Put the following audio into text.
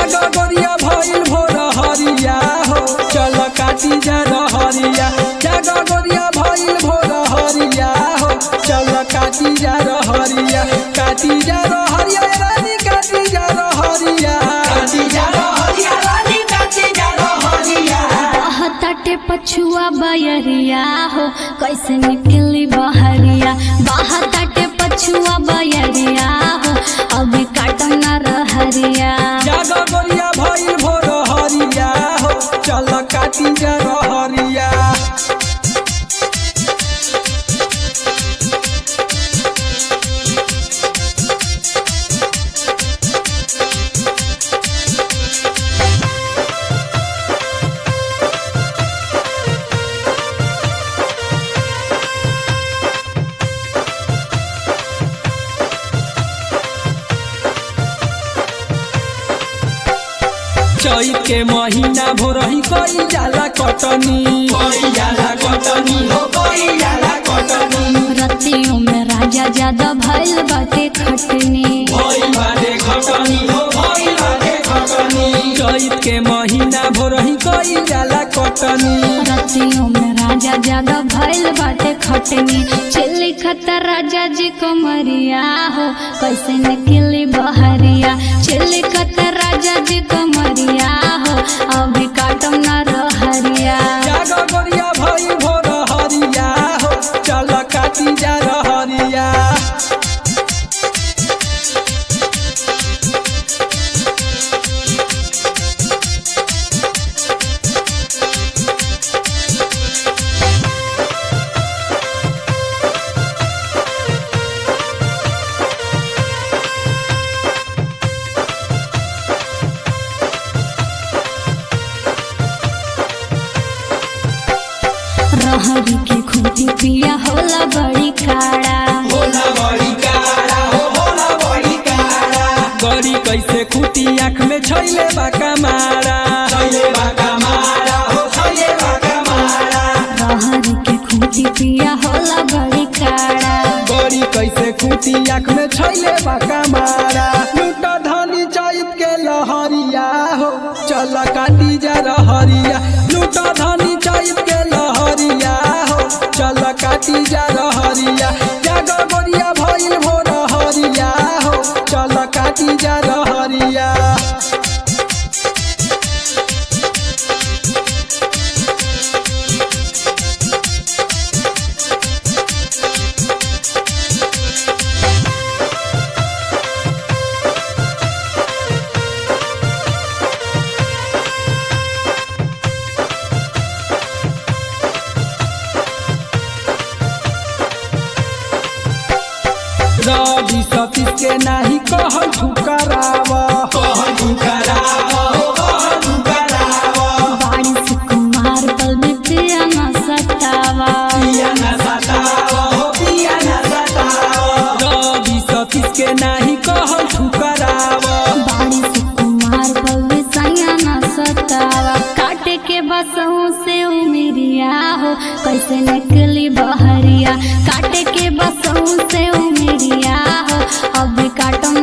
जागा गोरिया भइल भोर हरिया हो चल काटी जा रहरिया जागा गोरिया भइल भोर हरिया हो चल काटी जा रहरिया रानी काटी जा रहरिया रानी काटी जा रहरिया बहताटे पछुआ बयरिया हो कैसे निकली बहरिया बहताटे पछुआ बयरिया हो अभी काटम ना रहरिया जागा गोरिया भइल भोर हरिया हो चल काटी जा रहरिया चैत के महीना भोरही कई जाला कटनी रतियों में राजा ज्यादा भइल बाटे खटनी चैत के महीना भोरही कई जाला कटनी रतियों में राजा ज्यादा भइल बाटे खटनी चिल्ली खतर राजा जी कमरिया हो कैसे निकली बहरिया चिल्ली खतर राजा जी कमरिया हो अभी काटम ना रहरिया जागा गोरिया भइल भोर हरिया हो चल काटी जा रहरिया रहरी के खूंटी पिया होला बड़ी काड़ा गरी कैसे खूटी आँख में छैले बाका मारा रहरी के खूंटी पिया होला बड़ी काड़ा गरी कैसे खूटी आँख में छैले बाका मारा लूटा धानी चैत के लहरिया हो चल काटी जा रहरिया लूटा धानी चैत के लहरिया हो चल काटी जा रहरिया जागा गोरिया भइल भोर हरिया हो चल काटी जा रहरिया रवि सतीश के नाही कहल ठुकरावा बाड़ी से कुमार पल में पिया न सतावा रवि सतीश के नाही कहल ठुकरावा बाड़ी से कुमार पल में सैया न सतावा काटे के बसों से उमिरिया हो कैसे निकली बहरिया काटे के बसों से उमिरिया हो अभी काटम